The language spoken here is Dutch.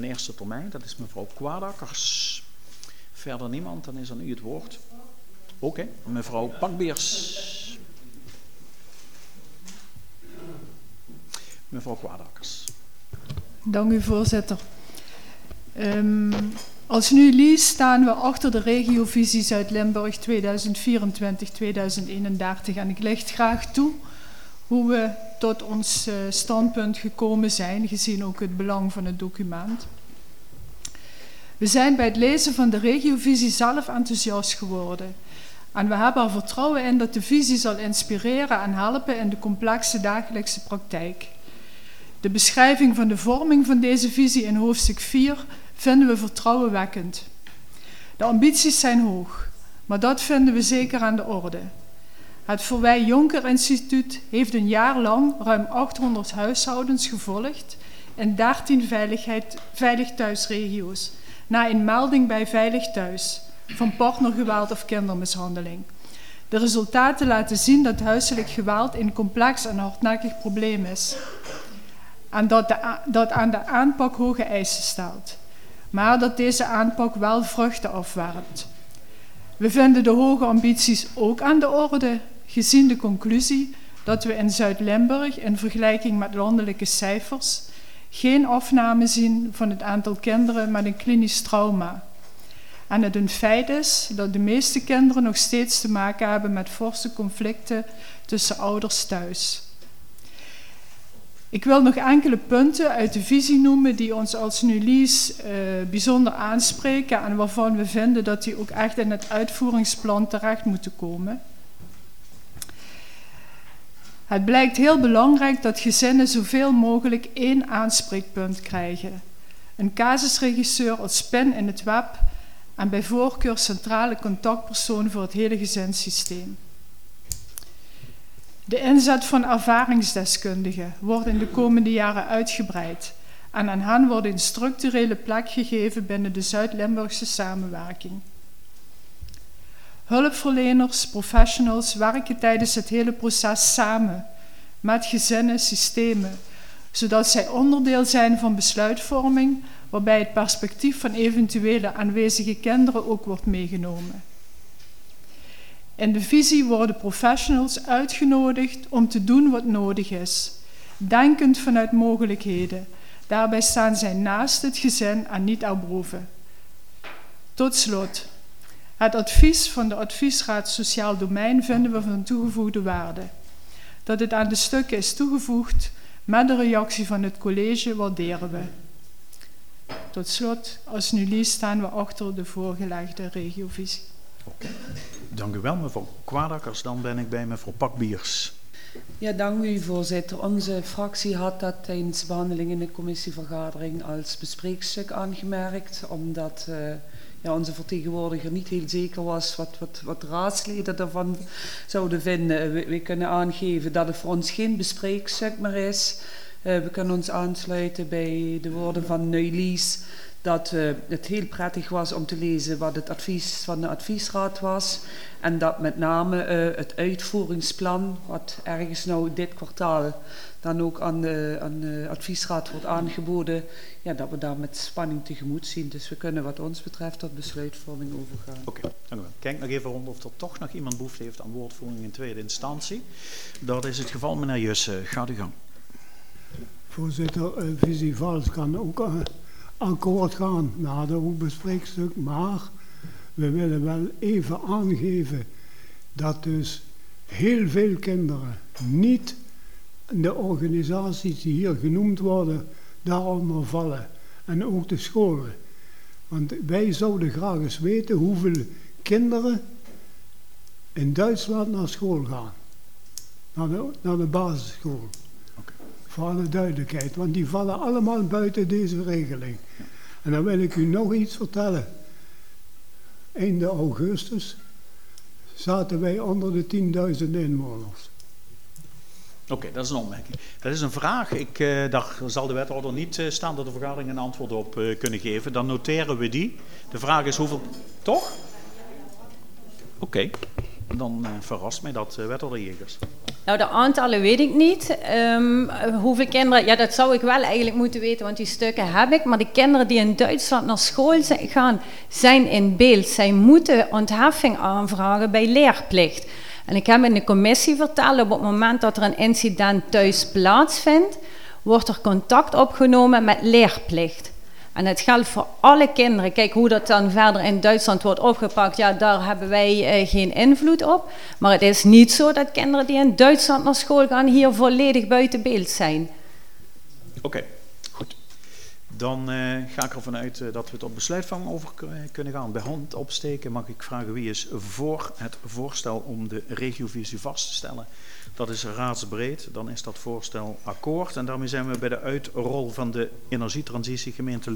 in eerste termijn. Dat is mevrouw Kwaadakkers. Verder niemand, dan is aan u het woord. Oké, mevrouw Pakbeers. Mevrouw Kwaadakkers. Dank u, voorzitter. Als NuLease staan we achter de regiovisie Zuid-Limburg 2024-2031 en ik licht graag toe hoe we tot ons standpunt gekomen zijn, gezien ook het belang van het document. We zijn bij het lezen van de regiovisie zelf enthousiast geworden. En we hebben er vertrouwen in dat de visie zal inspireren en helpen in de complexe dagelijkse praktijk. De beschrijving van de vorming van deze visie in hoofdstuk 4 vinden we vertrouwenwekkend. De ambities zijn hoog, maar dat vinden we zeker aan de orde. Het Verwij Jonker Instituut heeft een jaar lang ruim 800 huishoudens gevolgd in 13 veilig thuisregio's, na een melding bij Veilig Thuis van partnergeweld of kindermishandeling. De resultaten laten zien dat huiselijk geweld een complex en hardnekkig probleem is en dat aan de aanpak hoge eisen stelt, maar dat deze aanpak wel vruchten afwerpt. We vinden de hoge ambities ook aan de orde, gezien de conclusie dat we in Zuid-Limburg in vergelijking met landelijke cijfers geen afname zien van het aantal kinderen met een klinisch trauma. En het een feit is dat de meeste kinderen nog steeds te maken hebben met forse conflicten tussen ouders thuis. Ik wil nog enkele punten uit de visie noemen die ons als NuLease bijzonder aanspreken en waarvan we vinden dat die ook echt in het uitvoeringsplan terecht moeten komen. Het blijkt heel belangrijk dat gezinnen zoveel mogelijk één aanspreekpunt krijgen. Een casusregisseur als spin in het web en bij voorkeur centrale contactpersoon voor het hele gezinssysteem. De inzet van ervaringsdeskundigen wordt in de komende jaren uitgebreid en aan hen wordt een structurele plek gegeven binnen de Zuid-Limburgse samenwerking. Hulpverleners, professionals werken tijdens het hele proces samen met gezinnen, systemen, zodat zij onderdeel zijn van besluitvorming, waarbij het perspectief van eventuele aanwezige kinderen ook wordt meegenomen. In de visie worden professionals uitgenodigd om te doen wat nodig is, denkend vanuit mogelijkheden. Daarbij staan zij naast het gezin en niet erboven. Tot slot, het advies van de Adviesraad Sociaal Domein vinden we van toegevoegde waarde. Dat het aan de stukken is toegevoegd met de reactie van het college waarderen we. Tot slot, als NuLease staan we achter de voorgelegde regiovisie. Okay. Dank u wel, mevrouw Kwaadakkers. Dan ben ik bij mevrouw Pakbiers. Ja, dank u, voorzitter. Onze fractie had dat tijdens behandeling in de commissievergadering als bespreekstuk aangemerkt, omdat onze vertegenwoordiger niet heel zeker was wat raadsleden ervan zouden vinden. We kunnen aangeven dat het voor ons geen bespreekstuk meer is. We kunnen ons aansluiten bij de woorden van NuLease dat het heel prettig was om te lezen wat het advies van de adviesraad was en dat met name het uitvoeringsplan, wat ergens nou dit kwartaal dan ook aan de adviesraad wordt aangeboden, ja, dat we daar met spanning tegemoet zien. Dus we kunnen wat ons betreft tot besluitvorming overgaan. Oké, dank u wel. Kijk nog even rond of er toch nog iemand behoefte heeft aan woordvoering in tweede instantie. Dat is het geval, meneer Jussen. Gaat u gang. Voorzitter, visie Vals kan ook akkoord gaan. We hadden ook een bespreekstuk, maar we willen wel even aangeven dat dus heel veel kinderen niet de organisaties die hier genoemd worden daaronder vallen. En ook de scholen. Want wij zouden graag eens weten hoeveel kinderen in Duitsland naar school gaan. Naar de basisschool. Okay. Voor alle duidelijkheid, want die vallen allemaal buiten deze regeling. En dan wil ik u nog iets vertellen. Einde augustus zaten wij onder de 10.000 inwoners. Oké, dat is een opmerking. Dat is een vraag. Daar zal de wethouder niet staan dat de vergadering een antwoord op kunnen geven. Dan noteren we die. De vraag is hoeveel... Toch? Oké. Dan verrast mij dat, wethouder Jegers. Nou, de aantallen weet ik niet. Hoeveel kinderen... Ja, dat zou ik wel eigenlijk moeten weten, want die stukken heb ik. Maar de kinderen die in Duitsland naar school gaan, zijn in beeld. Zij moeten ontheffing aanvragen bij leerplicht. En ik heb in de commissie verteld, op het moment dat er een incident thuis plaatsvindt, wordt er contact opgenomen met leerplicht. En het geldt voor alle kinderen. Kijk, hoe dat dan verder in Duitsland wordt opgepakt, ja, daar hebben wij geen invloed op. Maar het is niet zo dat kinderen die in Duitsland naar school gaan hier volledig buiten beeld zijn. Oké, goed. Dan ga ik ervan uit dat we tot besluitvorming over kunnen gaan. Bij hand opsteken mag ik vragen wie is voor het voorstel om de regiovisie vast te stellen. Dat is raadsbreed, dan is dat voorstel akkoord. En daarmee zijn we bij de uitrol van de energietransitie gemeentelijk.